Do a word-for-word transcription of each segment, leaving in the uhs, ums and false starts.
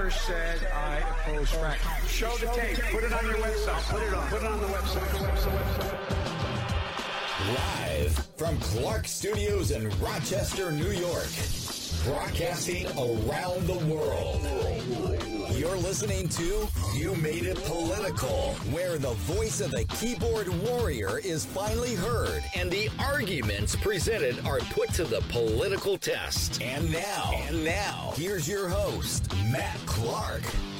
never said I oppose fracking. Show the tape. Put it on your website. Put it on. Put it on the website. Live from Clark Studios in Rochester, New York. Broadcasting around the world. You're listening to You Made It Political, where the voice of the keyboard warrior is finally heard and the arguments presented are put to the political test. And now, and now, here's your host, Matt Clark.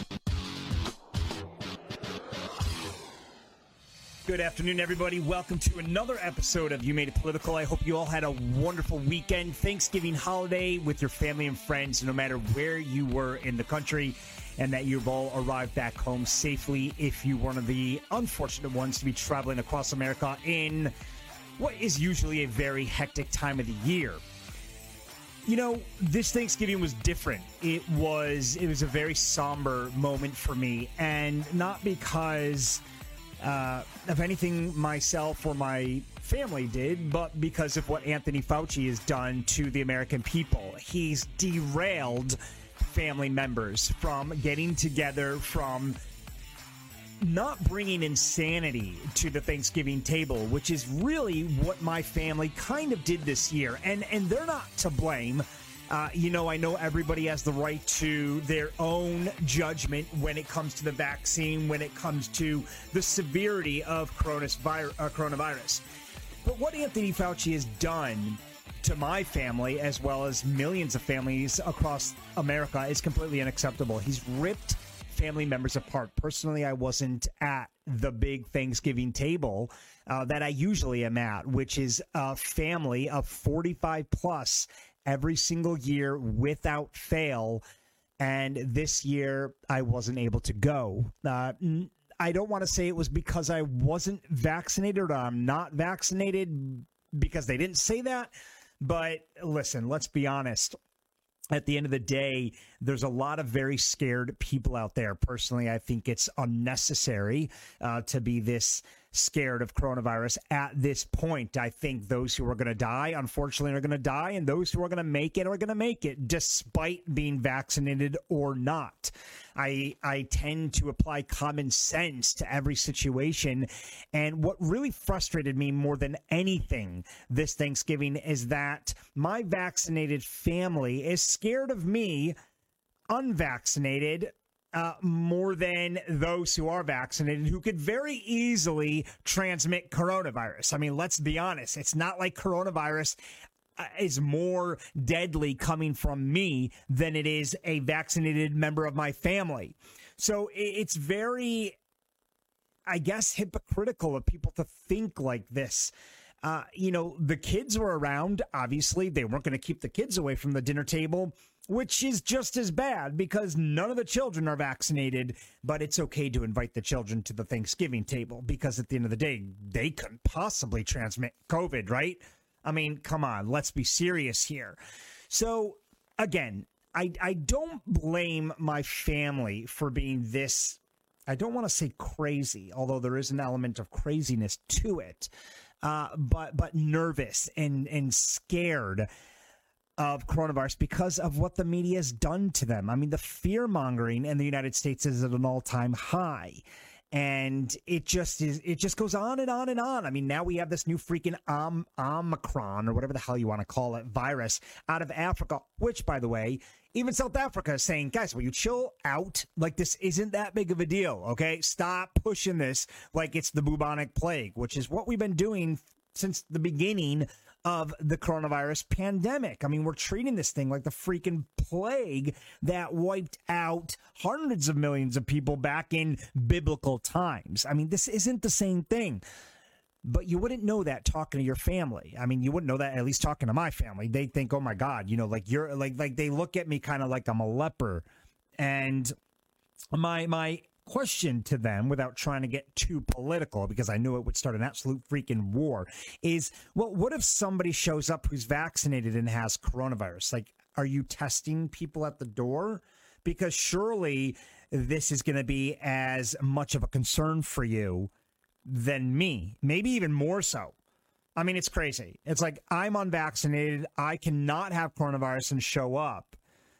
Good afternoon, everybody. Welcome to another episode of You Made It Political. I hope you all had a wonderful weekend, Thanksgiving holiday with your family and friends, no matter where you were in the country, and that you've all arrived back home safely if you're one of the unfortunate ones to be traveling across America in what is usually a very hectic time of the year. You know, this Thanksgiving was different. It was, it was a very somber moment for me, and not because Uh, of anything myself or my family did, but because of what Anthony Fauci has done to the American people. He's derailed family members from getting together, from not bringing insanity to the Thanksgiving table, which is really what my family kind of did this year. And, and they're not to blame. Uh, you know, I know everybody has the right to their own judgment when it comes to the vaccine, when it comes to the severity of coronavirus. Uh, coronavirus. But what Anthony Fauci has done to my family, as well as millions of families across America, is completely unacceptable. He's ripped family members apart. Personally, I wasn't at the big Thanksgiving table uh, that I usually am at, which is a family of forty-five plus every single year without fail. And this year I wasn't able to go. Uh, I don't want to say it was because I wasn't vaccinated or I'm not vaccinated, because they didn't say that. But listen, let's be honest. At the end of the day, there's a lot of very scared people out there. Personally, I think it's unnecessary uh, to be this scared of coronavirus at this point. I think those who are going to die, unfortunately, are going to die, and those who are going to make it are going to make it, despite being vaccinated or not. I I tend to apply common sense to every situation, and what really frustrated me more than anything this Thanksgiving is that my vaccinated family is scared of me, unvaccinated, Uh, more than those who are vaccinated, who could very easily transmit coronavirus. I mean, let's be honest. It's not like coronavirus uh, is more deadly coming from me than it is a vaccinated member of my family. So it's very, I guess, hypocritical of people to think like this. Uh, you know, the kids were around. Obviously, they weren't going to keep the kids away from the dinner table, which is just as bad because none of the children are vaccinated. But it's okay to invite the children to the Thanksgiving table because at the end of the day, they couldn't possibly transmit COVID, right? I mean, come on, let's be serious here. So, again, I, I don't blame my family for being this, I don't want to say crazy, although there is an element of craziness to it. Uh, but but nervous and, and scared of coronavirus because of what the media has done to them. I mean, the fear mongering in the United States is at an all time high. And it just is. It just goes on and on and on. I mean, now we have this new freaking Om- Omicron or whatever the hell you want to call it virus out of Africa, which, by the way, even South Africa is saying, guys, will you chill out? Like, this isn't that big of a deal. OK, stop pushing this like it's the bubonic plague, which is what we've been doing since the beginning of the coronavirus pandemic. I mean, we're treating this thing like the freaking plague that wiped out hundreds of millions of people back in biblical times. I mean, this isn't the same thing. But you wouldn't know that talking to your family. I mean, you wouldn't know that at least talking to my family. They think, oh, my God, you know, like you're like like they look at me kind of like I'm a leper. And my my question to them, without trying to get too political, because I knew it would start an absolute freaking war, is, well, what if somebody shows up who's vaccinated and has coronavirus? Like, are you testing people at the door? Because surely this is going to be as much of a concern for you than me, maybe even more so. I mean, it's crazy. It's like I'm unvaccinated. I cannot have coronavirus and show up.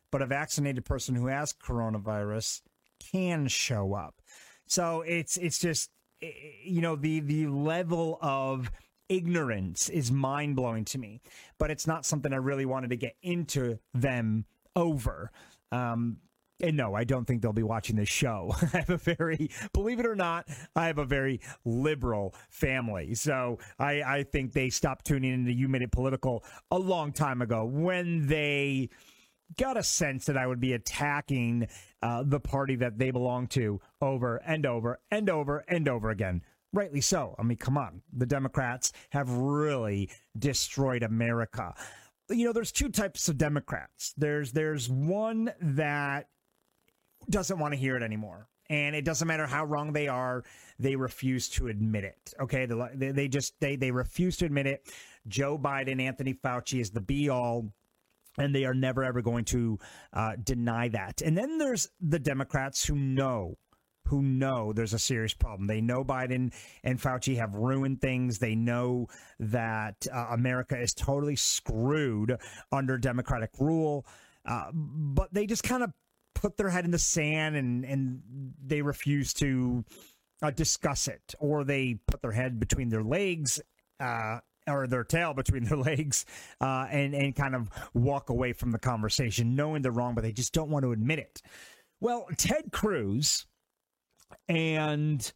but a vaccinated person who has coronavirus can show up. So it's it's just, you know, the the level of ignorance is mind-blowing to me, but it's not something I really wanted to get into them over. Um, and no, I don't think they'll be watching this show. I have a very, believe it or not, I have a very liberal family. So I, I think they stopped tuning into You Made It Political a long time ago when they got a sense that I would be attacking uh, the party that they belong to over and over and over and over again. Rightly so. I mean, come on. The Democrats have really destroyed America. You know, there's two types of Democrats. There's there's one that doesn't want to hear it anymore. And it doesn't matter how wrong they are, they refuse to admit it. Okay, they, they just they they refuse to admit it. Joe Biden, Anthony Fauci is the be all, and they are never ever going to uh, deny that. And then there's the Democrats who know. who know there's a serious problem. They know Biden and Fauci have ruined things. They know that uh, America is totally screwed under Democratic rule, uh, but they just kind of put their head in the sand and, and they refuse to uh, discuss it, or they put their head between their legs uh, or their tail between their legs uh, and, and kind of walk away from the conversation, knowing they're wrong, but they just don't want to admit it. Well, Ted Cruz and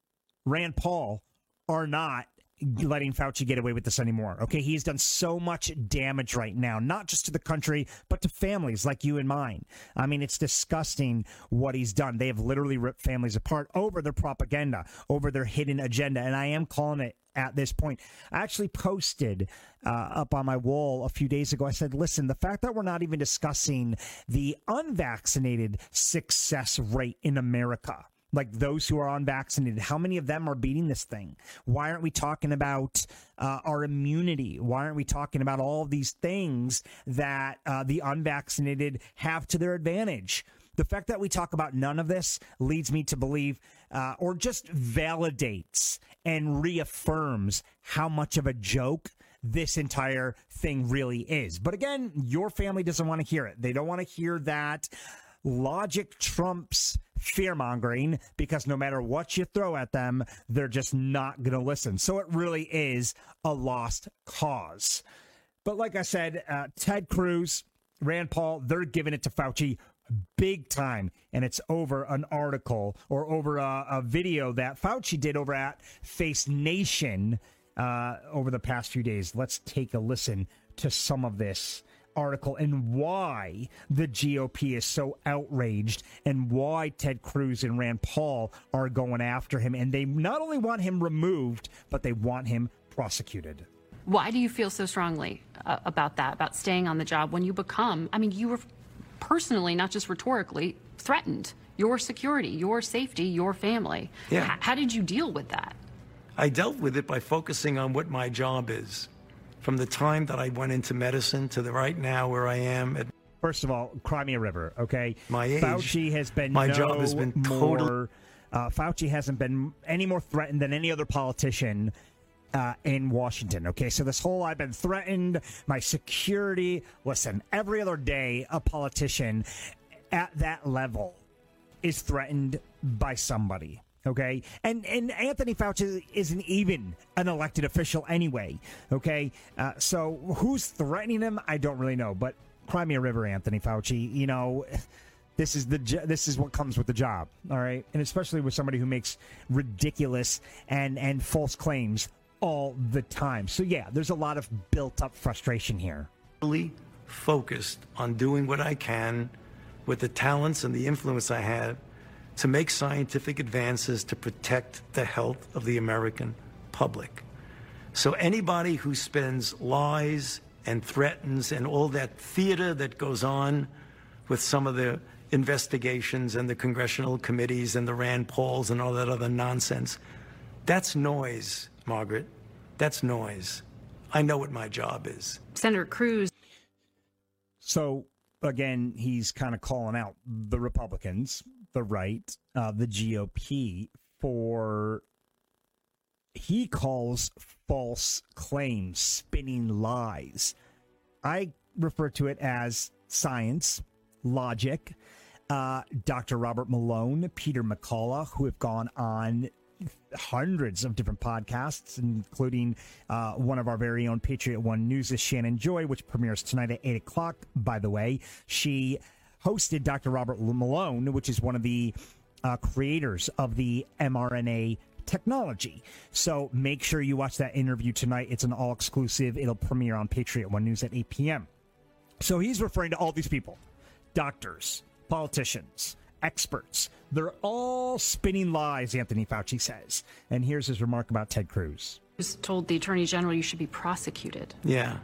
Rand Paul are not letting Fauci get away with this anymore. Okay, he's done so much damage right now, not just to the country, but to families like you and mine. I mean, it's disgusting what he's done. They have literally ripped families apart over their propaganda, over their hidden agenda, and I am calling it at this point. I actually posted uh, up on my wall a few days ago. I said, listen, the fact that we're not even discussing the unvaccinated success rate in America, like those who are unvaccinated, how many of them are beating this thing? Why aren't we talking about uh, our immunity? Why aren't we talking about all of these things that uh, the unvaccinated have to their advantage? The fact that we talk about none of this leads me to believe uh, or just validates and reaffirms how much of a joke this entire thing really is. But again, your family doesn't want to hear it. They don't want to hear that logic trumps fear-mongering, because no matter what you throw at them, they're just not going to listen. So it really is a lost cause. But like I said, uh, Ted Cruz, Rand Paul, they're giving it to Fauci big time, and it's over an article or over a, a video that Fauci did over at Face Nation uh, over the past few days. Let's take a listen to some of this article and why the G O P is so outraged and why Ted Cruz and Rand Paul are going after him. And they not only want him removed, but they want him prosecuted. Why do you feel so strongly uh, about that, about staying on the job when you become, I mean, you were personally, not just rhetorically, threatened? Your security, your safety, your family. Yeah. H- how did you deal with that? I dealt with it by focusing on what my job is. From the time that I went into medicine to the right now where I am at. First of all, Crimea River, okay? My age. Fauci has been my no job has been more, total. Uh, Fauci hasn't been any more threatened than any other politician uh, in Washington, okay? So this whole I've been threatened, my security. Listen, every other day, a politician at that level is threatened by somebody. Okay, and and Anthony Fauci isn't even an elected official anyway. Okay, uh, so who's threatening him? I don't really know. But Crimea River, Anthony Fauci, you know, this is the this is what comes with the job. All right, and especially with somebody who makes ridiculous and and false claims all the time. So yeah, there's a lot of built-up frustration here. Really focused on doing what I can with the talents and the influence I have to make scientific advances to protect the health of the American public. So anybody who spends lies and threatens and all that theater that goes on with some of the investigations and the congressional committees and the Rand Pauls and all that other nonsense, that's noise, Margaret. That's noise. I know what my job is. Senator Cruz. So, again, he's kind of calling out the Republicans, the right, uh, the G O P for, he calls false claims, spinning lies. I refer to it as science Logic, uh, Doctor Robert Malone, Peter McCullough, who have gone on hundreds of different podcasts, including uh, one of our very own Patriot One News' Shannon Joy, which premieres tonight at eight o'clock, by the way. She hosted Doctor Robert Malone, which is one of the uh, creators of the mRNA technology. So make sure you watch that interview tonight. It's an all-exclusive. It'll premiere on Patriot One News at eight p.m. So he's referring to all these people, doctors, politicians, experts. They're all spinning lies, Anthony Fauci says. And here's his remark about Ted Cruz. Just told the Attorney General you should be prosecuted. Yeah.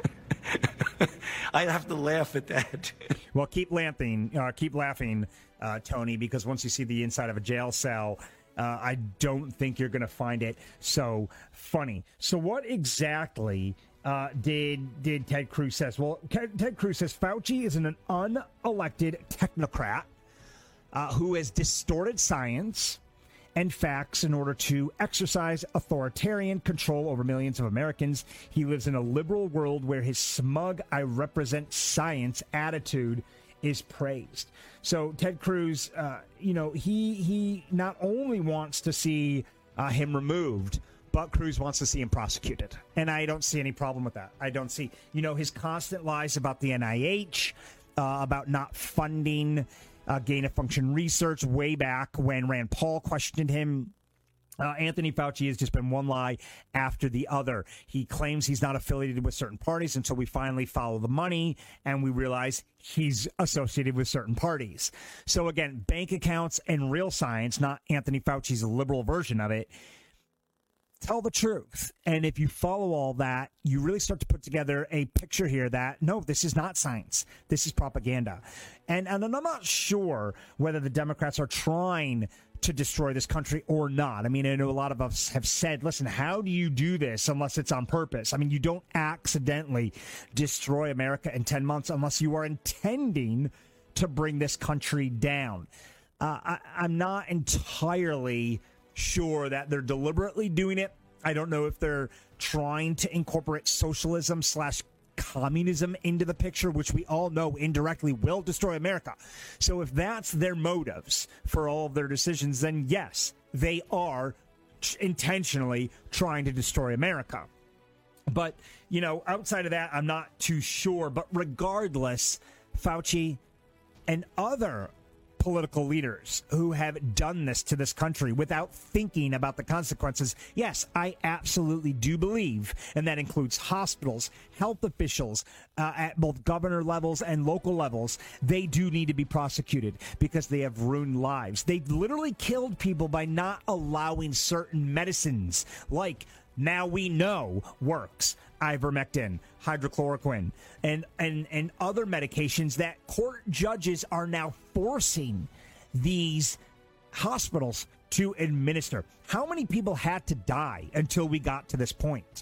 I have to laugh at that. Well, keep laughing, uh, keep laughing, uh, Tony, because once you see the inside of a jail cell, uh, I don't think you're going to find it so funny. So what exactly uh, did did Ted Cruz says? Well, Ted Cruz says Fauci is an unelected technocrat uh, who has distorted science and facts in order to exercise authoritarian control over millions of Americans. He lives in a liberal world where his smug, I represent science attitude is praised. So Ted Cruz, uh, you know, he he not only wants to see uh, him removed, but Cruz wants to see him prosecuted. And I don't see any problem with that. I don't see, you know, his constant lies about the N I H, uh, about not funding Uh, gain-of-function research way back when Rand Paul questioned him. Uh, Anthony Fauci has just been one lie after the other. He claims he's not affiliated with certain parties until we finally follow the money and we realize he's associated with certain parties. So again, bank accounts and real science, not Anthony Fauci's liberal version of it, tell the truth. And if you follow all that, you really start to put together a picture here that, no, this is not science. This is propaganda. And, and I'm not sure whether the Democrats are trying to destroy this country or not. I mean, I know a lot of us have said, listen, how do you do this unless it's on purpose? I mean, you don't accidentally destroy America in ten months unless you are intending to bring this country down. Uh, I, I'm not entirely sure that they're deliberately doing it. I don't know if they're trying to incorporate socialism slash communism into the picture, which we all know indirectly will destroy America. So if that's their motives for all of their decisions, then yes, they are intentionally trying to destroy America. But, you know, outside of that, I'm not too sure. But regardless, Fauci and other political leaders who have done this to this country without thinking about the consequences. Yes, I absolutely do believe, and that includes hospitals, health officials uh, at both governor levels and local levels. They do need to be prosecuted because they have ruined lives. They literally killed people by not allowing certain medicines like now we know works, ivermectin, hydrochloroquine, and, and, and other medications that court judges are now forcing these hospitals to administer. How many people had to die until we got to this point?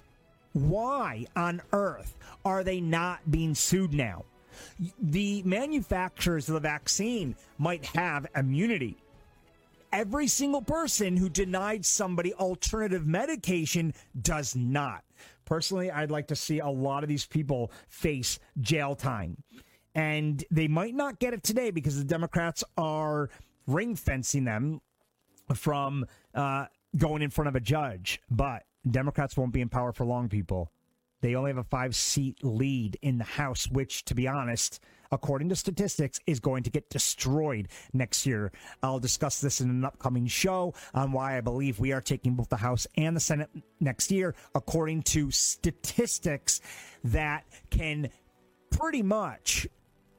Why on earth are they not being sued now? The manufacturers of the vaccine might have immunity. Every single person who denied somebody alternative medication does not. Personally, I'd like to see a lot of these people face jail time. And they might not get it today because the Democrats are ring fencing them from uh, going in front of a judge. But Democrats won't be in power for long, people. They only have a five-seat lead in the House, which, to be honest, according to statistics, is going to get destroyed next year. I'll discuss this in an upcoming show on why I believe we are taking both the House and the Senate next year, according to statistics that can pretty much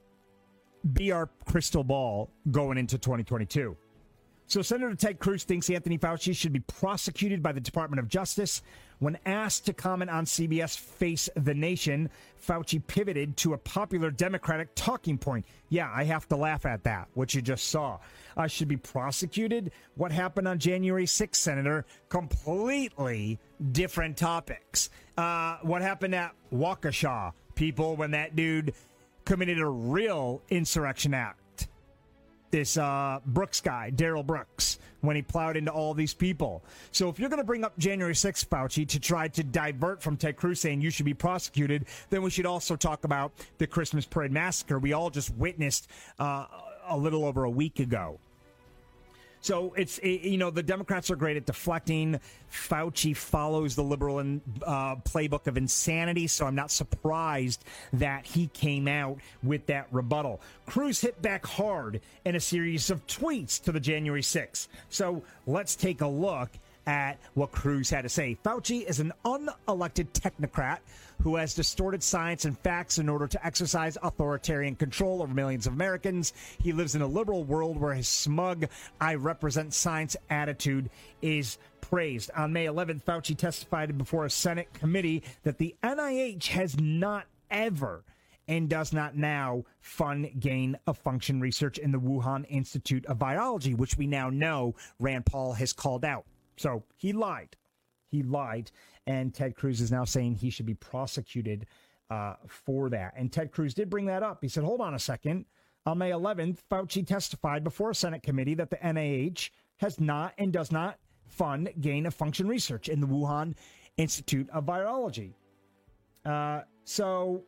be our crystal ball going into twenty twenty-two. So Senator Ted Cruz thinks Anthony Fauci should be prosecuted by the Department of Justice. When asked to comment on C B S Face the Nation, Fauci pivoted to a popular Democratic talking point. Yeah, I have to laugh at that, what you just saw. I should be prosecuted? What happened on January sixth, Senator? Completely different topics. Uh, what happened at Waukesha, people, when that dude committed a real insurrection act? this uh, Brooks guy, Daryl Brooks, when he plowed into all these people. So if you're going to bring up January sixth, Fauci, to try to divert from Ted Cruz saying you should be prosecuted, then we should also talk about the Christmas parade massacre we all just witnessed uh, a little over a week ago. So it's, you know, the Democrats are great at deflecting. Fauci follows the liberal in, uh, playbook of insanity, so I'm not surprised that he came out with that rebuttal. Cruz hit back hard in a series of tweets to the January sixth. So let's take a look at what Cruz had to say. Fauci is an unelected technocrat who has distorted science and facts in order to exercise authoritarian control over millions of Americans. He lives in a liberal world where his smug, I represent science attitude is praised. On May eleventh, Fauci testified before a Senate committee that the N I H has not ever and does not now fund gain-of-function research in the Wuhan Institute of Virology, which we now know Rand Paul has called out. So he lied. He lied. And Ted Cruz is now saying he should be prosecuted uh, for that. And Ted Cruz did bring that up. He said, hold on a second. On May eleventh, Fauci testified before a Senate committee that the N I H has not and does not fund gain-of-function research in the Wuhan Institute of Virology. Uh, so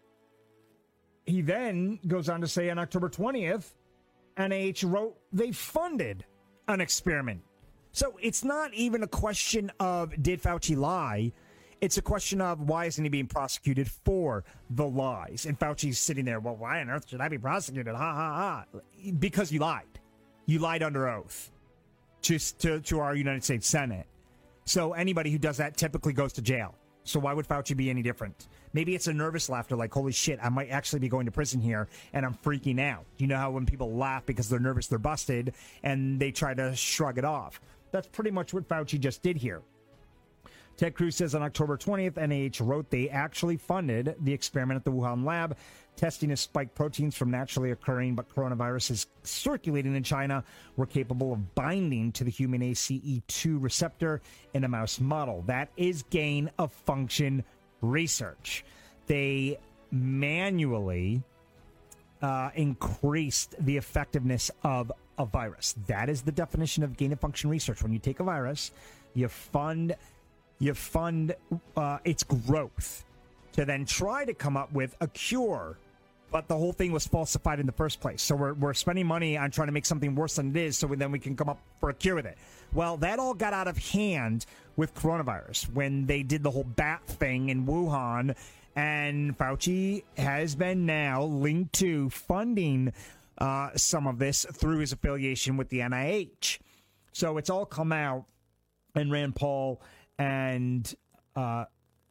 he then goes on to say on October twentieth, N I H wrote they funded an experiment. So it's not even a question of did Fauci lie? It's a question of why isn't he being prosecuted for the lies? And Fauci's sitting there, well, why on earth should I be prosecuted? Ha, ha, ha. Because you lied. You lied under oath just to, to our United States Senate. So anybody who does that typically goes to jail. So why would Fauci be any different? Maybe it's a nervous laughter like, holy shit, I might actually be going to prison here and I'm freaking out. You know how when people laugh because they're nervous, they're busted, and they try to shrug it off. That's pretty much what Fauci just did here. Ted Cruz says on October twentieth, N I H wrote they actually funded the experiment at the Wuhan lab, testing if spike proteins from naturally occurring but coronaviruses circulating in China were capable of binding to the human A C E two receptor in a mouse model. That is gain of function research. They manually uh, increased the effectiveness of a virus. That is the definition of gain of function research. When you take a virus, you fund you fund uh, its growth to then try to come up with a cure. But the whole thing was falsified in the first place. So we're, we're spending money on trying to make something worse than it is so then we can come up for a cure with it. Well, that all got out of hand with coronavirus when they did the whole bat thing in Wuhan. And Fauci has been now linked to funding uh, some of this through his affiliation with the N I H. So it's all come out. And Rand Paul and uh,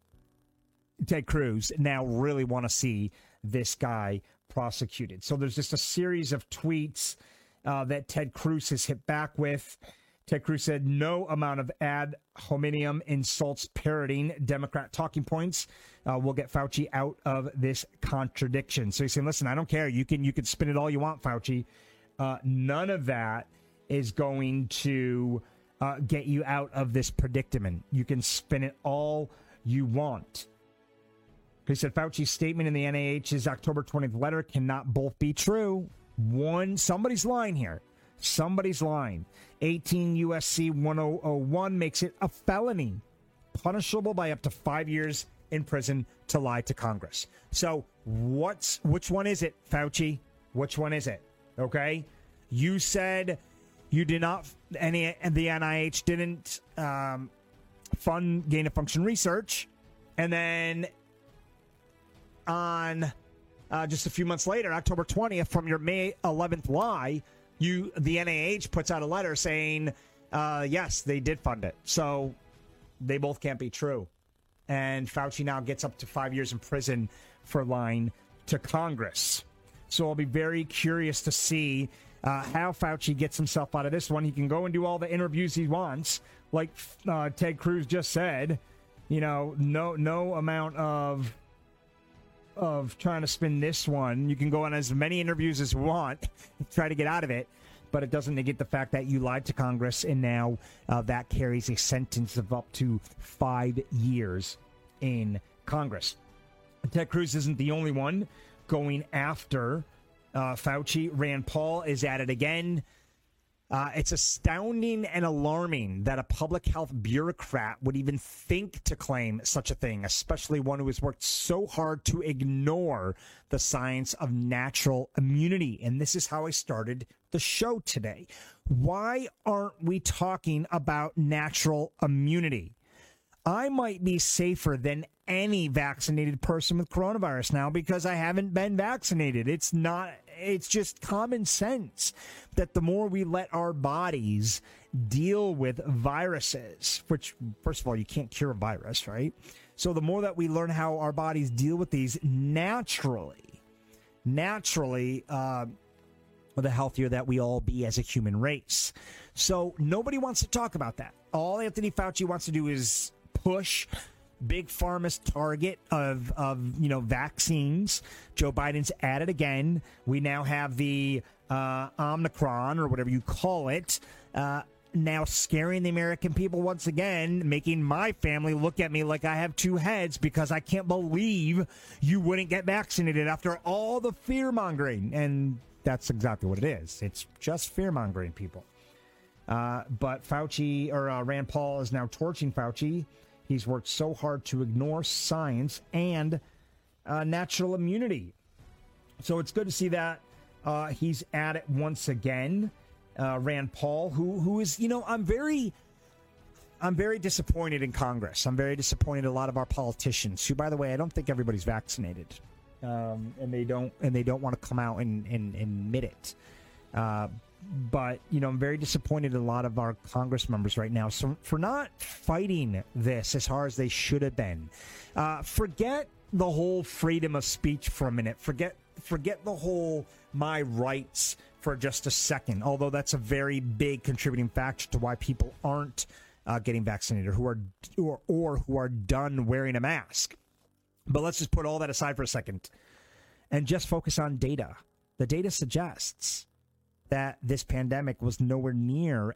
Ted Cruz now really want to see this guy prosecuted. So there's just a series of tweets uh, that Ted Cruz has hit back with. Ted Cruz said no amount of ad hominem insults parroting Democrat talking points uh, will get Fauci out of this contradiction. So he's saying, listen, I don't care. You can you can spin it all you want, Fauci. Uh, none of that is going to uh, get you out of this predicament. You can spin it all you want. He said Fauci's statement in the N I H's October twentieth letter cannot both be true. One, somebody's lying here. Somebody's lying. eighteen U S C ten oh one makes it a felony, punishable by up to five years in prison to lie to Congress. So what's which one is it, Fauci? Which one is it? Okay? You said you did not, any, the N I H didn't um, fund gain-of-function research, and then on uh, just a few months later, October twentieth, from your May eleventh lie, you the N I H puts out a letter saying, uh, yes, they did fund it. So they both can't be true. And Fauci now gets up to five years in prison for lying to Congress. So I'll be very curious to see uh, how Fauci gets himself out of this one. He can go and do all the interviews he wants. Like uh, Ted Cruz just said, you know, no no amount of of trying to spin this one. You can go on as many interviews as you want, try to get out of it, but it doesn't negate the fact that you lied to Congress, and now uh, that carries a sentence of up to five years in Congress. Ted Cruz isn't the only one going after Uh, Fauci, Rand Paul is at it again. Uh, it's astounding and alarming that a public health bureaucrat would even think to claim such a thing, especially one who has worked so hard to ignore the science of natural immunity. And this is how I started the show today. Why aren't we talking about natural immunity? I might be safer than any vaccinated person with coronavirus now because I haven't been vaccinated. It's not, it's just common sense that the more we let our bodies deal with viruses, which, first of all, you can't cure a virus, right? So the more that we learn how our bodies deal with these naturally, naturally, uh, the healthier that we all be as a human race. So nobody wants to talk about that. All Anthony Fauci wants to do is push Big Pharma's target of, of, you know, vaccines. Joe Biden's at it again. We now have the uh, Omicron, or whatever you call it, uh, now scaring the American people once again, making my family look at me like I have two heads because I can't believe you wouldn't get vaccinated after all the fear-mongering. And that's exactly what it is. It's just fear-mongering, people. Uh, but Fauci, or uh, Rand Paul, is now torching Fauci. He's worked so hard to ignore science and uh, natural immunity. So it's good to see that uh, he's at it once again. Uh, Rand Paul, who who is, you know, I'm very, I'm very disappointed in Congress. I'm very disappointed in a lot of our politicians, who, by the way, I don't think everybody's vaccinated, um, and they don't and they don't want to come out and, and, and admit it. Uh, But, you know, I'm very disappointed in a lot of our Congress members right now so, for not fighting this as hard as they should have been. Uh, forget the whole freedom of speech for a minute. Forget forget the whole my rights for just a second, although that's a very big contributing factor to why people aren't uh, getting vaccinated who are or, or who are done wearing a mask. But let's just put all that aside for a second and just focus on data. The data suggests that this pandemic was nowhere near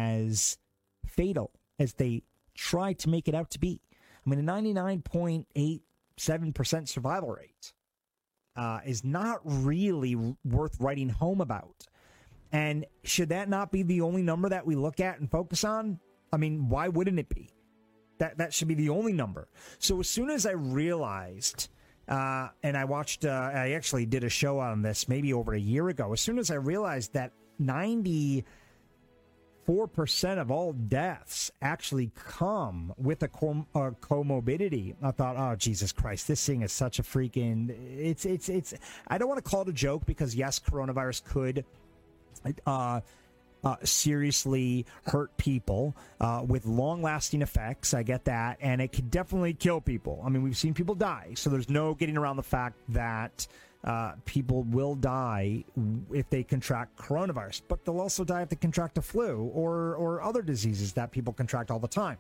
as fatal as they tried to make it out to be. I mean, a ninety-nine point eight seven percent survival rate uh, is not really worth writing home about. And should that not be the only number that we look at and focus on? I mean, why wouldn't it be? That that should be the only number. So as soon as I realized... Uh, and I watched, uh, I actually did a show on this maybe over a year ago. As soon as I realized that ninety-four percent of all deaths actually come with a com- uh, comorbidity, I thought, oh, Jesus Christ, this thing is such a freaking, it's, it's, it's, I don't want to call it a joke because, yes, coronavirus could, uh, Uh, seriously hurt people uh, with long-lasting effects. I get that. And it could definitely kill people. I mean, we've seen people die. So there's no getting around the fact that uh, people will die if they contract coronavirus. But they'll also die if they contract a flu or, or other diseases that people contract all the time.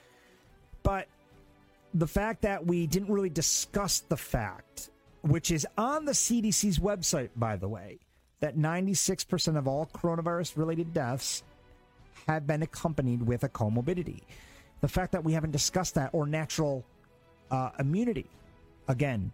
But the fact that we didn't really discuss the fact, which is on the C D C's website, by the way, that ninety-six percent of all coronavirus-related deaths have been accompanied with a comorbidity. The fact that we haven't discussed that, or natural uh, immunity, again,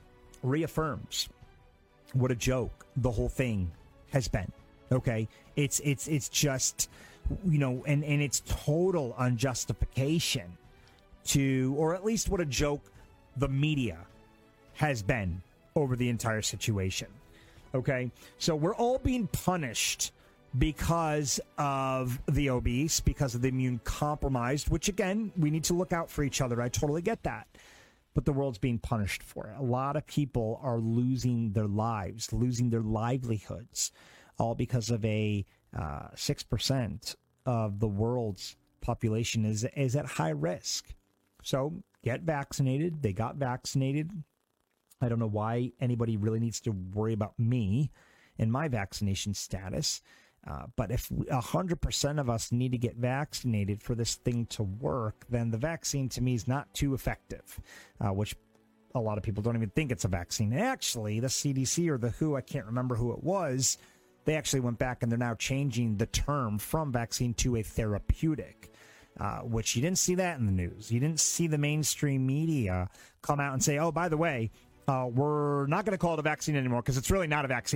reaffirms what a joke the whole thing has been. Okay? It's it's it's just, you know, and, and it's total unjustification to, or at least what a joke the media has been over the entire situation. Okay, so we're all being punished because of the obese, because of the immune compromised, which, again, we need to look out for each other. I totally get that. But the world's being punished for it. A lot of people are losing their lives, losing their livelihoods, all because of a uh, six percent of the world's population is, is at high risk. So get vaccinated. They got vaccinated. I don't know why anybody really needs to worry about me and my vaccination status. Uh, but if one hundred percent of us need to get vaccinated for this thing to work, then the vaccine to me is not too effective, uh, which a lot of people don't even think it's a vaccine. Actually, the C D C or the W H O, I can't remember who it was, they actually went back and they're now changing the term from vaccine to a therapeutic. Uh, which you didn't see that in the news. You didn't see the mainstream media come out and say, oh, by the way, Uh, we're not going to call it a vaccine anymore because it's really not a vaccine.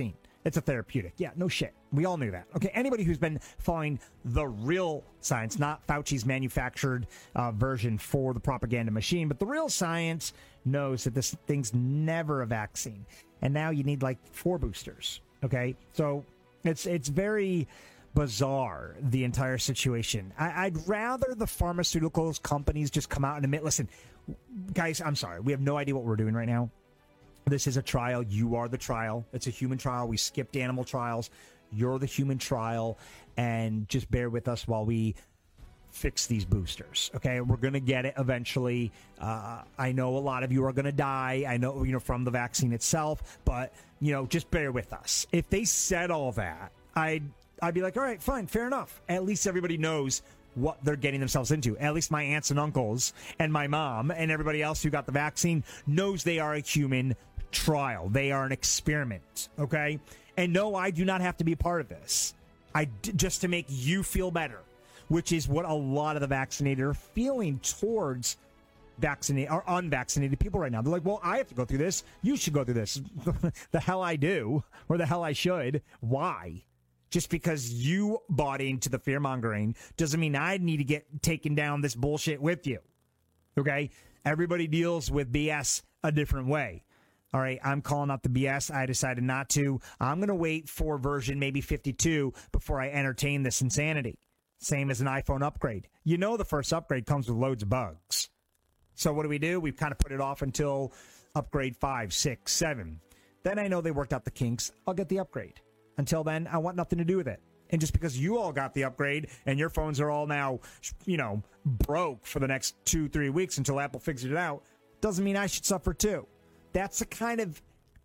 It's a therapeutic. Yeah, no shit. We all knew that. Okay, anybody who's been following the real science, not Fauci's manufactured uh, version for the propaganda machine, but the real science knows that this thing's never a vaccine. And now you need like four boosters. Okay, so it's it's very bizarre, the entire situation. I, I'd rather the pharmaceuticals companies just come out and admit, listen, guys, I'm sorry. We have no idea what we're doing right now. This is a trial. You are the trial. It's a human trial. We skipped animal trials. You're the human trial. And just bear with us while we fix these boosters. Okay, we're going to get it eventually. Uh, I know a lot of you are going to die. I know, you know, from the vaccine itself. But, you know, just bear with us. If they said all that, I'd, I'd be like, all right, fine, fair enough. At least everybody knows what they're getting themselves into. At least my aunts and uncles and my mom and everybody else who got the vaccine knows they are a human trial. They are an experiment, okay? And no, I do not have to be a part of this. I just to make you feel better, which is what a lot of the vaccinated are feeling towards vaccinated or unvaccinated people right now. They're like, well, I have to go through this. You should go through this. The hell I do, or the hell I should. Why? Just because you bought into the fear mongering doesn't mean I need to get taken down this bullshit with you. Okay? Everybody deals with B S a different way. All right, I'm calling out the B S. I decided not to. I'm going to wait for version maybe fifty-two before I entertain this insanity. Same as an iPhone upgrade. You know the first upgrade comes with loads of bugs. So what do we do? We've kind of put it off until upgrade five, six, seven. Then I know they worked out the kinks. I'll get the upgrade. Until then, I want nothing to do with it. And just because you all got the upgrade and your phones are all now, you know, broke for the next two, three weeks until Apple figures it out, doesn't mean I should suffer too. That's the kind of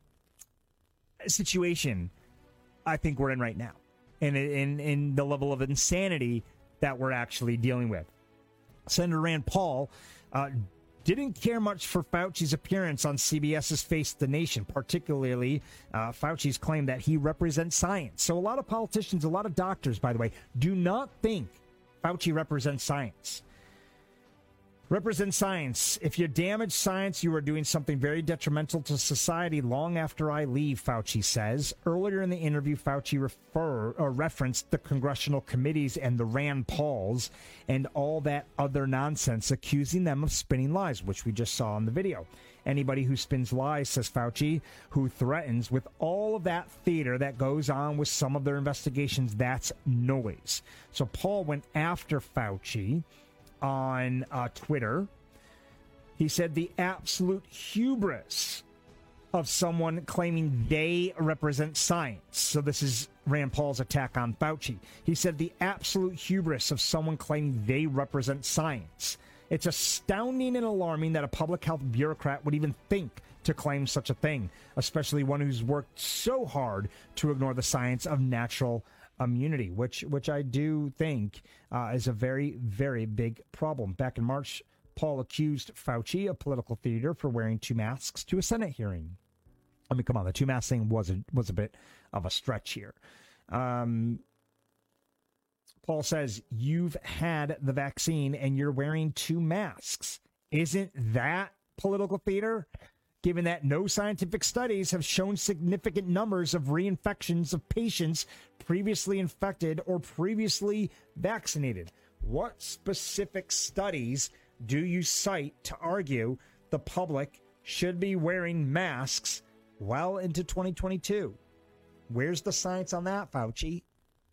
situation I think we're in right now, and in, in, in the level of insanity that we're actually dealing with. Senator Rand Paul uh, didn't care much for Fauci's appearance on CBS's Face the Nation, particularly uh, Fauci's claim that he represents science. So a lot of politicians, a lot of doctors, by the way, do not think Fauci represents science. Represent science. If you damage science, you are doing something very detrimental to society long after I leave, Fauci says. Earlier in the interview, Fauci refer, or referenced the congressional committees and the Rand Pauls and all that other nonsense, accusing them of spinning lies, which we just saw in the video. Anybody who spins lies, says Fauci, who threatens with all of that theater that goes on with some of their investigations, that's noise. So Paul went after Fauci on uh, Twitter. He said the absolute hubris of someone claiming they represent science. So this is Rand Paul's attack on Fauci. He said the absolute hubris of someone claiming they represent science. It's astounding and alarming that a public health bureaucrat would even think to claim such a thing, especially one who's worked so hard to ignore the science of natural immunity, which which I do think uh, is a very, very big problem. Back in March, Paul accused Fauci of political theater for wearing two masks to a Senate hearing. I mean, come on, the two mask thing was a, was a bit of a stretch here. Um, Paul says, you've had the vaccine and you're wearing two masks. Isn't that political theater? Given that no scientific studies have shown significant numbers of reinfections of patients previously infected or previously vaccinated. What specific studies do you cite to argue the public should be wearing masks well into twenty twenty-two? Where's the science on that, Fauci?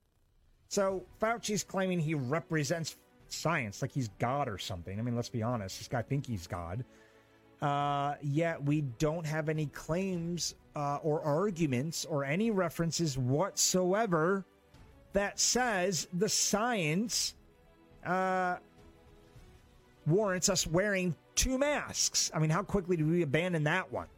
So Fauci's claiming he represents science like he's God or something. I mean, let's be honest. This guy thinks he's God. Uh, yet we don't have any claims uh, or arguments or any references whatsoever that says the science uh, warrants us wearing two masks. I mean, how quickly do we abandon that one?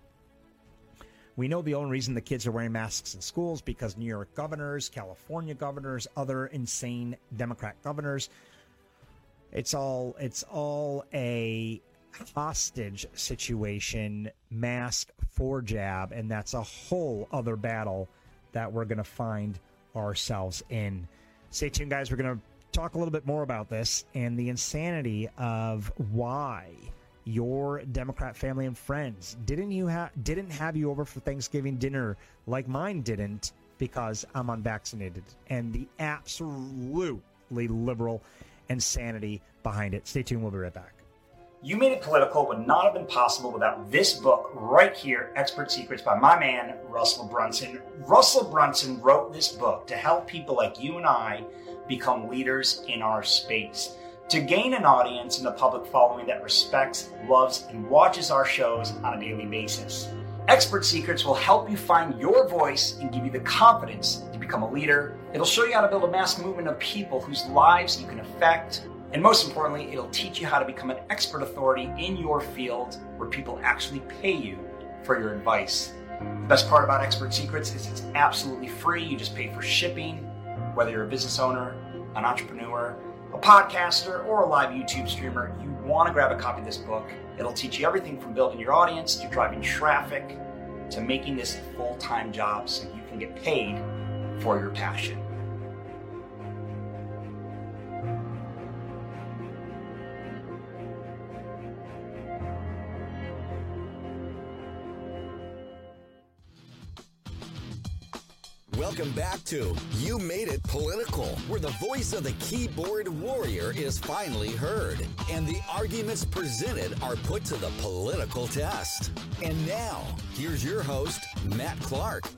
We know the only reason the kids are wearing masks in schools because New York governors, California governors, other insane Democrat governors. It's all it's all a hostage situation, mask for jab, and that's a whole other battle that we're going to find ourselves in. Stay tuned, guys. We're going to talk a little bit more about this and the insanity of why your Democrat family and friends didn't you have didn't have you over for Thanksgiving dinner like mine didn't because I'm unvaccinated, and the absolutely liberal insanity behind it. Stay tuned. We'll be right back. You Made It Political would not have been possible without this book right here, Expert Secrets by my man, Russell Brunson. Russell Brunson wrote this book to help people like you and I become leaders in our space, to gain an audience and a public following that respects, loves, and watches our shows on a daily basis. Expert Secrets will help you find your voice and give you the confidence to become a leader. It'll show you how to build a mass movement of people whose lives you can affect. And most importantly, it'll teach you how to become an expert authority in your field where people actually pay you for your advice. The best part about Expert Secrets is it's absolutely free. You just pay for shipping, whether you're a business owner, an entrepreneur, a podcaster, or a live YouTube streamer. You want to grab a copy of this book. It'll teach you everything from building your audience to driving traffic to making this a full-time job so you can get paid for your passion. Welcome back to You Made It Political, where the voice of the keyboard warrior is finally heard, and the arguments presented are put to the political test. And now, here's your host, Matt Clark.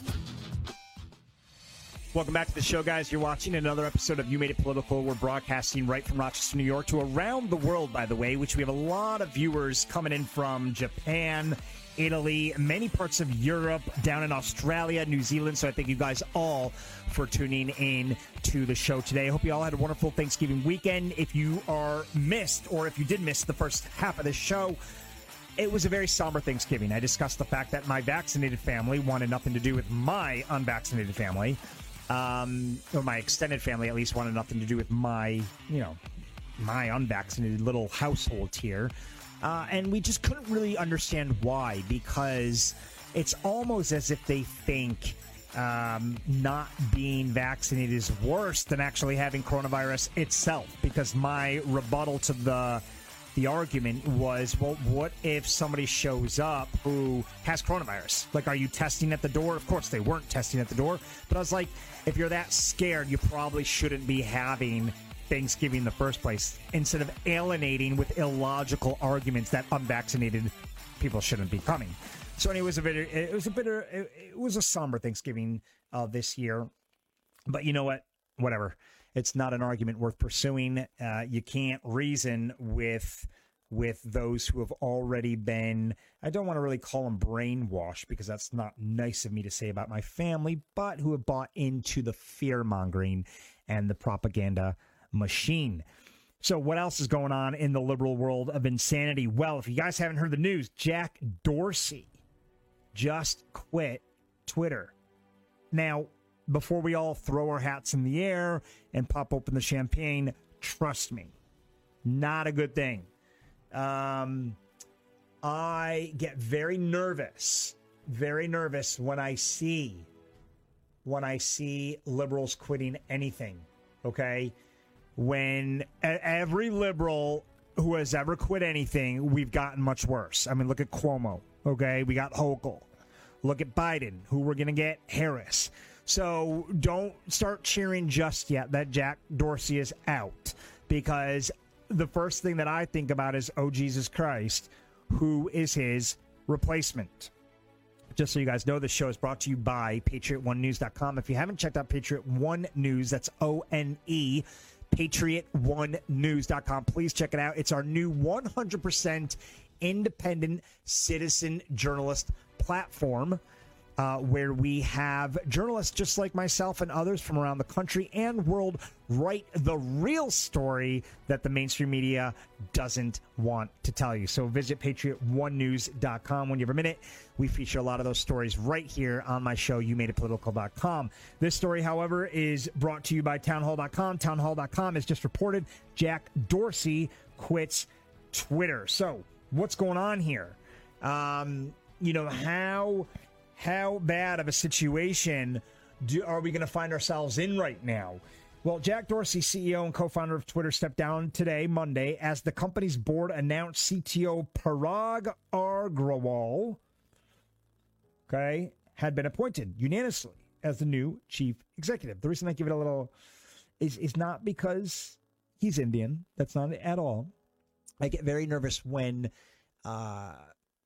Welcome back to the show, guys. You're watching another episode of You Made It Political. We're broadcasting right from Rochester, New York, to around the world, by the way, which we have a lot of viewers coming in from Japan, Italy, many parts of Europe, down in Australia, New Zealand. So I thank you guys all for tuning in to the show today. I hope you all had a wonderful Thanksgiving weekend. If you are missed, or if you did miss the first half of the show, it was a very somber Thanksgiving. I discussed the fact that my vaccinated family wanted nothing to do with my unvaccinated family. Um, or my extended family, at least, wanted nothing to do with my, you know, my unvaccinated little household here. Uh, and we just couldn't really understand why, because it's almost as if they think um, not being vaccinated is worse than actually having coronavirus itself. Because my rebuttal to the the argument was, well, what if somebody shows up who has coronavirus? Like, are you testing at the door? Of course, they weren't testing at the door. But I was like, if you're that scared, you probably shouldn't be having Thanksgiving in the first place, instead of alienating with illogical arguments that unvaccinated people shouldn't be coming. So anyway, it was a bit, it was a bit, it, it was a somber Thanksgiving uh, this year, but you know what? Whatever. It's not an argument worth pursuing. Uh, you can't reason with with those who have already been, I don't want to really call them brainwashed, because that's not nice of me to say about my family, but who have bought into the fear-mongering and the propaganda machine. So what else is going on in the liberal world of insanity? Well, if you guys haven't heard the news, Jack Dorsey just quit Twitter. Now, before we all throw our hats in the air and pop open the champagne, trust me, not a good thing. Um, I get very nervous, very nervous when I see, when I see liberals quitting anything, okay? When every liberal who has ever quit anything, we've gotten much worse. I mean, look at Cuomo, okay? We got Hochul. Look at Biden, who we're going to get Harris. So don't start cheering just yet that Jack Dorsey is out, because the first thing that I think about is, oh, Jesus Christ, who is his replacement? Just so you guys know, this show is brought to you by Patriot One News dot com. If you haven't checked out Patriot One News, that's O N E, Patriot One News dot com. Please check it out. It's our new one hundred percent independent citizen journalist platform, uh, where we have journalists just like myself and others from around the country and world write the real story that the mainstream media doesn't want to tell you. So visit Patriot One News dot com when you have a minute. We feature a lot of those stories right here on my show, You Made It Political dot com. This story, however, is brought to you by Town Hall dot com. Town Hall dot com has just reported Jack Dorsey quits Twitter. So what's going on here? Um, you know, how how bad of a situation do, are we going to find ourselves in right now? Well, Jack Dorsey, C E O and co-founder of Twitter, stepped down today, Monday, as the company's board announced C T O Parag Agrawal, okay, had been appointed unanimously as the new chief executive. The reason I give it a little is, is not because he's Indian. That's not it at all. I get very nervous when uh,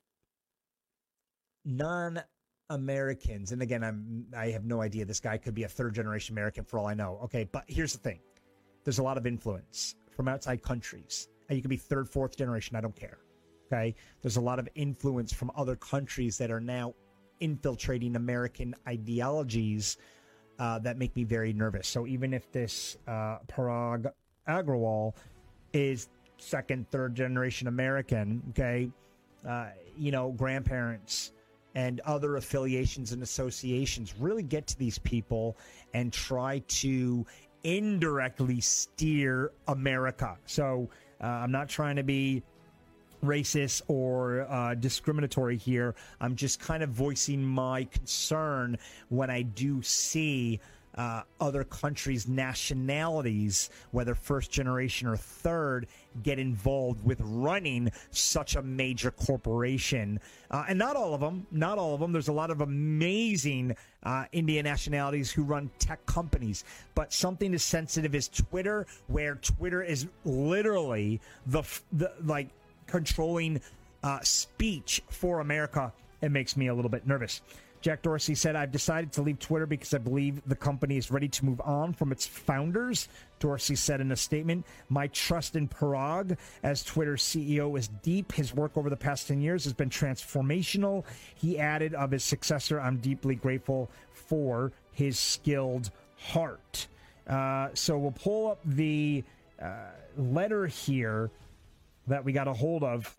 non-Americans, and again, I'm I have no idea. This guy could be a third-generation American for all I know. Okay, but here's the thing. There's a lot of influence from outside countries. You could be third, fourth generation. I don't care. Okay, there's a lot of influence from other countries that are now infiltrating American ideologies uh, that make me very nervous. So even if this uh, Parag Agrawal is second, third generation American, okay, uh, you know, grandparents and other affiliations and associations really get to these people and try to indirectly steer America. So uh, I'm not trying to be racist or uh, discriminatory here. I'm just kind of voicing my concern when I do see uh, other countries' nationalities, whether first generation or third, get involved with running such a major corporation. Uh, and not all of them, not all of them. There's a lot of amazing uh, Indian nationalities who run tech companies. But something as sensitive as Twitter, where Twitter is literally the, the like, controlling uh, speech for America, it makes me a little bit nervous. Jack Dorsey said, I've decided to leave Twitter because I believe the company is ready to move on from its founders. Dorsey said in a statement, my trust in Parag as Twitter's C E O is deep. His work over the past ten years has been transformational. He added of his successor, I'm deeply grateful for his skilled heart. Uh, so we'll pull up the uh, letter here that we got a hold of.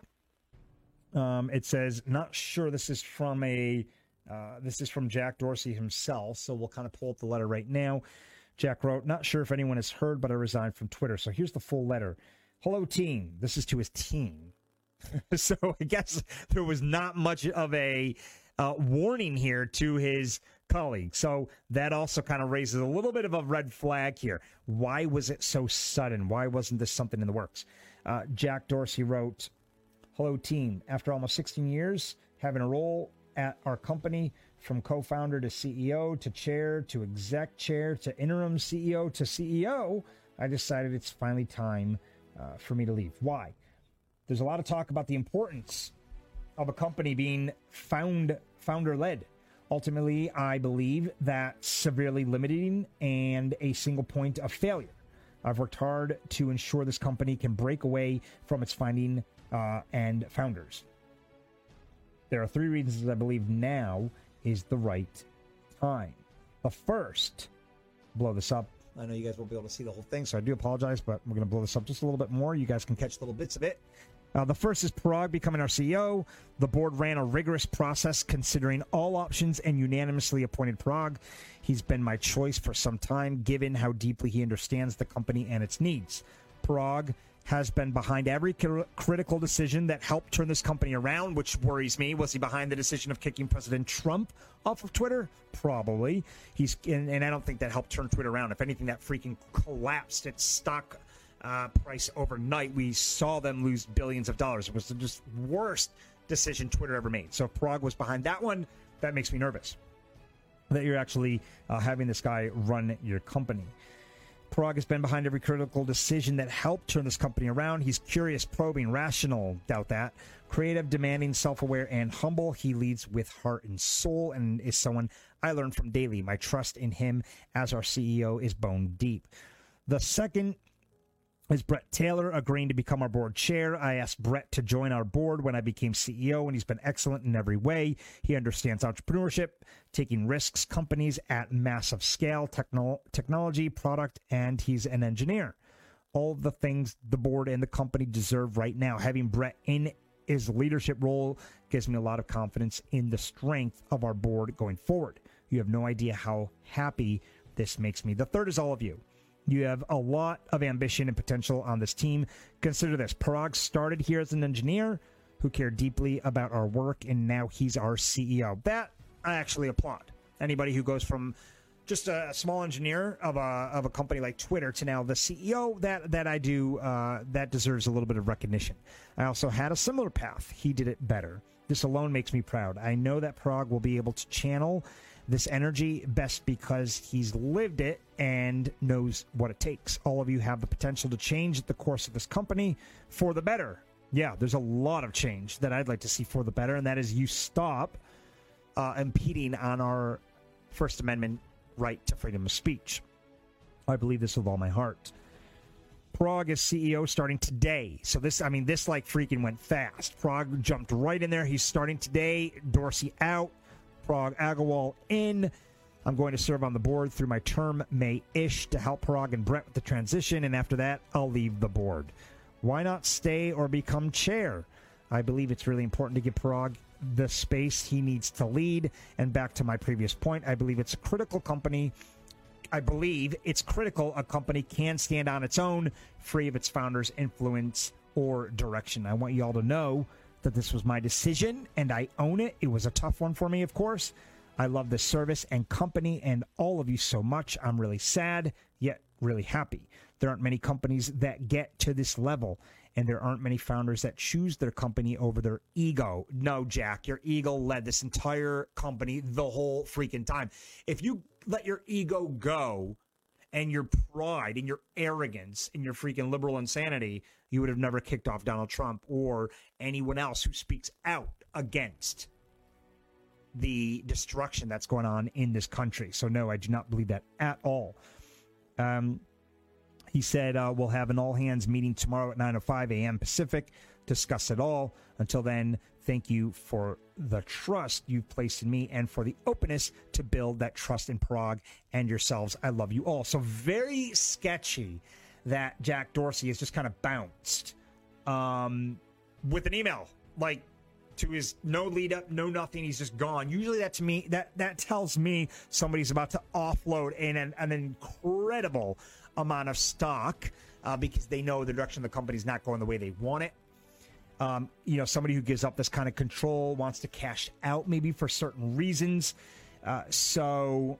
Um, it says, not sure this is from a, uh, this is from Jack Dorsey himself. So we'll kind of pull up the letter right now. Jack wrote, not sure if anyone has heard, but I resigned from Twitter. So here's the full letter. Hello, team. This is to his team. So I guess there was not much of a uh, warning here to his colleague. So that also kind of raises a little bit of a red flag here. Why was it so sudden? Why wasn't this something in the works? Uh, Jack Dorsey wrote, hello, team. After almost sixteen years, having a role at our company, from co-founder to C E O to chair to exec chair to interim C E O to C E O, I decided it's finally time uh, for me to leave. Why? There's a lot of talk about the importance of a company being found founder-led. Ultimately, I believe that's severely limiting and a single point of failure. I've worked hard to ensure this company can break away from its founding uh, and founders. There are three reasons I believe now is the right time. The first, blow this up. I know you guys won't be able to see the whole thing, so I do apologize, but we're going to blow this up just a little bit more. You guys can catch little bits of it. Uh, the first is Parag becoming our C E O. The board ran a rigorous process considering all options and unanimously appointed Parag. He's been my choice for some time, given how deeply he understands the company and its needs. Parag has been behind every cr- critical decision that helped turn this company around, which worries me. Was he behind the decision of kicking President Trump off of Twitter? Probably. He's and, and I don't think that helped turn Twitter around. If anything, that freaking collapsed its stock Uh, price overnight. We saw them lose billions of dollars. It was the just worst decision Twitter ever made. So if Parag was behind that one, that makes me nervous that you're actually uh, having this guy run your company. Parag has been behind every critical decision that helped turn this company around. He's curious, probing, rational, doubt that, creative, demanding, self-aware, and humble. He leads with heart and soul and is someone I learn from daily. My trust in him as our C E O is bone deep. The second is Brett Taylor agreeing to become our board chair. I asked Brett to join our board when I became C E O, and he's been excellent in every way. He understands entrepreneurship, taking risks, companies at massive scale, techno- technology, product, and he's an engineer. All the things the board and the company deserve right now. Having Brett in his leadership role gives me a lot of confidence in the strength of our board going forward. You have no idea how happy this makes me. The third is all of you. You have a lot of ambition and potential on this team. Consider this. Parag started here as an engineer who cared deeply about our work, and now he's our C E O. That I actually applaud. Anybody who goes from just a small engineer of a of a company like Twitter to now the C E O, that that I do, uh, that deserves a little bit of recognition. I also had a similar path. He did it better. This alone makes me proud. I know that Parag will be able to channel this energy best because he's lived it and knows what it takes. All of you have the potential to change the course of this company for the better. Yeah, there's a lot of change that I'd like to see for the better, and that is you stop uh, impeding on our First Amendment right to freedom of speech. I believe this with all my heart. Parag is C E O starting today. So this, I mean, this like freaking went fast. Parag jumped right in there. He's starting today. Dorsey out. Parag Agrawal in. I'm going to serve on the board through my term May-ish to help Parag and Brett with the transition, and after that, I'll leave the board. Why not stay or become chair? I believe it's really important to give Parag the space he needs to lead. And back to my previous point, I believe it's a critical company. I believe it's critical a company can stand on its own, free of its founders' influence or direction. I want you all to know that this was my decision, and I own it. It was a tough one for me, of course. I love this service and company and all of you so much. I'm really sad, yet really happy. There aren't many companies that get to this level, and there aren't many founders that choose their company over their ego. No, Jack, your ego led this entire company the whole freaking time. If you let your ego go and your pride and your arrogance and your freaking liberal insanity, you would have never kicked off Donald Trump or anyone else who speaks out against the destruction that's going on in this country. So no, I do not believe that at all. Um, he said, uh, we'll have an all-hands meeting tomorrow at nine oh five a.m. Pacific, discuss it all. Until then, thank you for the trust you've placed in me and for the openness to build that trust in Parag and yourselves. I love you all. So very sketchy that Jack Dorsey has just kind of bounced um, with an email, like, to his no lead up, no nothing. He's just gone. Usually that to me, that, that tells me somebody's about to offload in an, an incredible amount of stock uh, because they know the direction of the company's not going the way they want it. Um, you know, somebody who gives up this kind of control wants to cash out maybe for certain reasons. Uh, so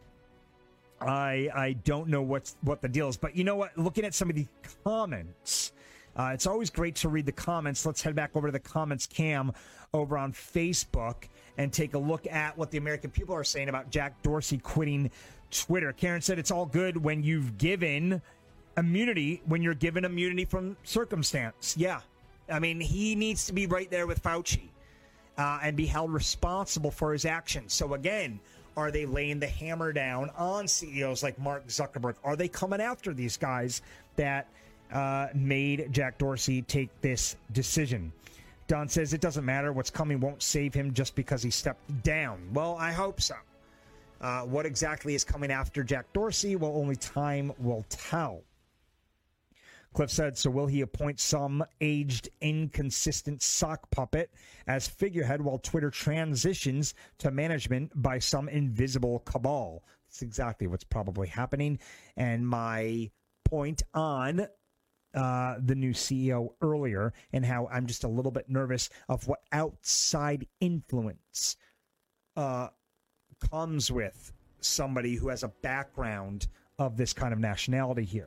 I I don't know what's what the deal is. But you know what? Looking at some of the comments, uh, it's always great to read the comments. Let's head back over to the comments cam over on Facebook and take a look at what the American people are saying about Jack Dorsey quitting Twitter. Karen said it's all good when you've given immunity, when you're given immunity from circumstance. Yeah. I mean, he needs to be right there with Fauci uh, and be held responsible for his actions. So, again, are they laying the hammer down on C E Os like Mark Zuckerberg? Are they coming after these guys that uh, made Jack Dorsey take this decision? Don says it doesn't matter. What's coming won't save him just because he stepped down. Well, I hope so. Uh, what exactly is coming after Jack Dorsey? Well, only time will tell. Cliff said, so will he appoint some aged, inconsistent sock puppet as figurehead while Twitter transitions to management by some invisible cabal? That's exactly what's probably happening. And my point on uh, the new C E O earlier and how I'm just a little bit nervous of what outside influence uh, comes with somebody who has a background of this kind of nationality here.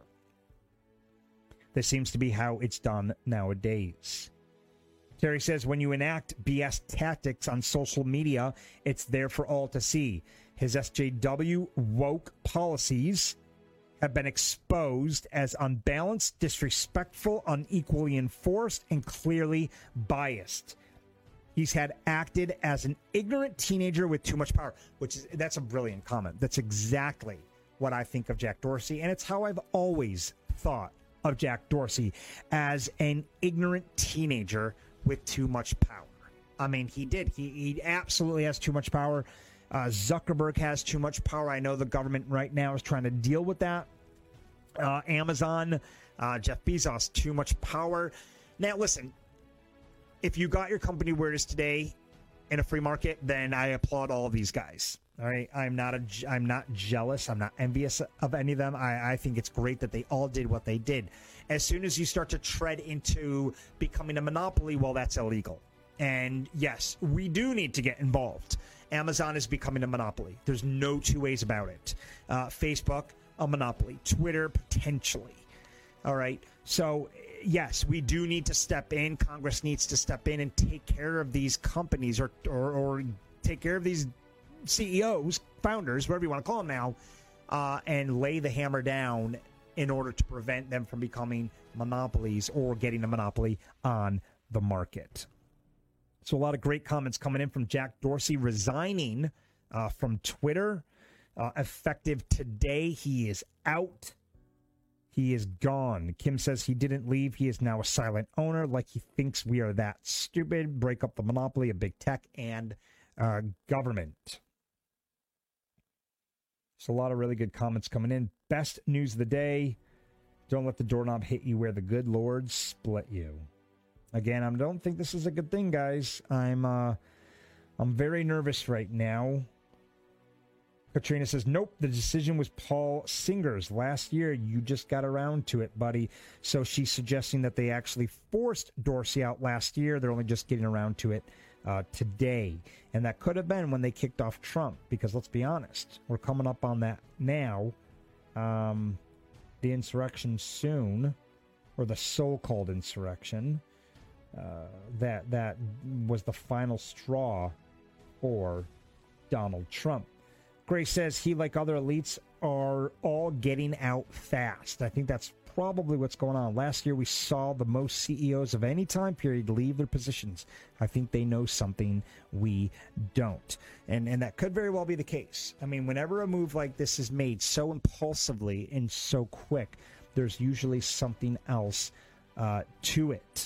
This seems to be how it's done nowadays. Terry says, when you enact B S tactics on social media, it's there for all to see. His S J W woke policies have been exposed as unbalanced, disrespectful, unequally enforced, and clearly biased. He's had acted as an ignorant teenager with too much power, which is, that's a brilliant comment. That's exactly what I think of Jack Dorsey, and it's how I've always thought of Jack Dorsey, as an ignorant teenager with too much power. I mean, he did. He, he absolutely has too much power. Uh, Zuckerberg has too much power. I know the government right now is trying to deal with that. Uh, Amazon, uh, Jeff Bezos, too much power. Now, listen, if you got your company where it is today in a free market, then I applaud all of these guys. All right, I'm not a, I'm not jealous. I'm not envious of any of them. I, I think it's great that they all did what they did. As soon as you start to tread into becoming a monopoly, well, that's illegal. And yes, we do need to get involved. Amazon is becoming a monopoly. There's no two ways about it. Uh, Facebook, a monopoly. Twitter, potentially. All right. So, yes, we do need to step in. Congress needs to step in and take care of these companies or or, or take care of these C E Os, founders, whatever you want to call them now, uh, and lay the hammer down in order to prevent them from becoming monopolies or getting a monopoly on the market. So a lot of great comments coming in from Jack Dorsey resigning uh, from Twitter. Uh, effective today, he is out. He is gone. Kim says he didn't leave. He is now a silent owner, like he thinks we are that stupid. Break up the monopoly of big tech and uh, government. So a lot of really good comments coming in. Best news of the day. Don't let the doorknob hit you where the good Lord split you. Again, I don't think this is a good thing, guys. I'm uh, I'm very nervous right now. Katrina says, nope, the decision was Paul Singer's. Last year, you just got around to it, buddy. So she's suggesting that they actually forced Dorsey out last year. They're only just getting around to it uh, today. And that could have been when they kicked off Trump, because let's be honest, we're coming up on that now. Um, the insurrection soon, or the so-called insurrection, uh, that that was the final straw for Donald Trump. Grace says he, like other elites, are all getting out fast. I think that's probably what's going on. Last year, we saw the most C E Os of any time period leave their positions. I think they know something we don't. And and that could very well be the case. I mean, whenever a move like this is made so impulsively and so quick, there's usually something else uh, to it.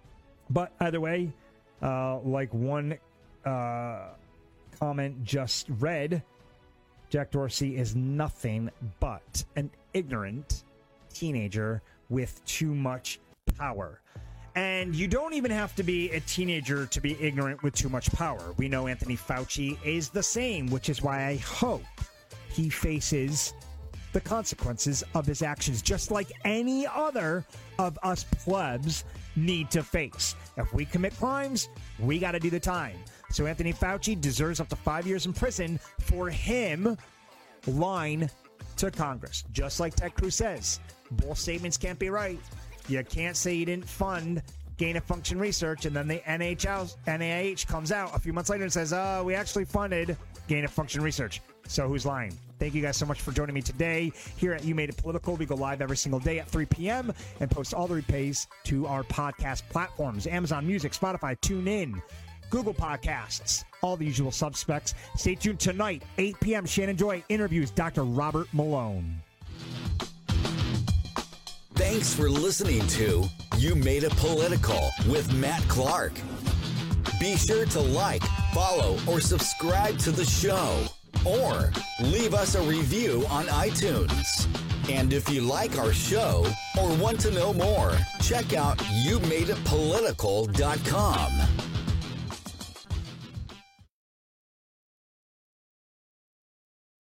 But either way, uh, like one uh, comment just read, Jack Dorsey is nothing but an ignorant teenager with too much power. And you don't even have to be a teenager to be ignorant with too much power. We know Anthony Fauci is the same, which is why I hope he faces the consequences of his actions, just like any other of us plebs need to face. If we commit crimes, we got to do the time. So Anthony Fauci deserves up to five years in prison for him lying to Congress. Just like Ted Cruz says, both statements can't be right. You can't say you didn't fund gain-of-function research, and then the N I H comes out a few months later and says, oh, we actually funded gain-of-function research. So who's lying? Thank you guys so much for joining me today here at You Made It Political. We go live every single day at three p.m. and post all the replays to our podcast platforms, Amazon Music, Spotify, TuneIn, Google Podcasts, all the usual suspects. Stay tuned tonight, eight p.m. Shannon Joy interviews Doctor Robert Malone. Thanks for listening to You Made It Political with Matt Clark. Be sure to like, follow, or subscribe to the show, or leave us a review on iTunes. And if you like our show or want to know more, check out you made it political dot com.